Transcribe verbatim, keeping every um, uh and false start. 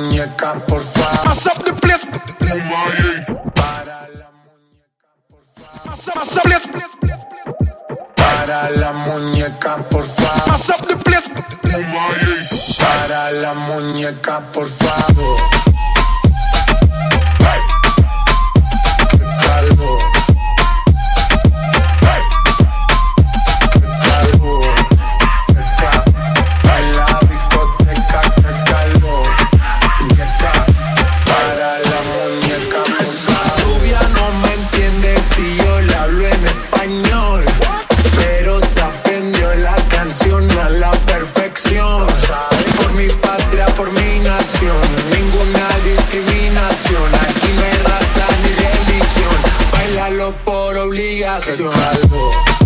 muñeca, por favor. Mash up the place. Para la muñeca, por favor. Mash up the place. Para la muñeca, por favor. Mash up the place. Para la muñeca, por favor. Qué calor. Qué calor. Qué ca- En la discoteca, qué calor. Muñeca. Para la muñeca, por favor. Rubia no me entiende si yo le hablo en español, pero se aprendió la canción a la perfección. Por mi patria, por mi nación, ninguna discriminación. Aquí no hay raza ni religión, bailalo por obligación.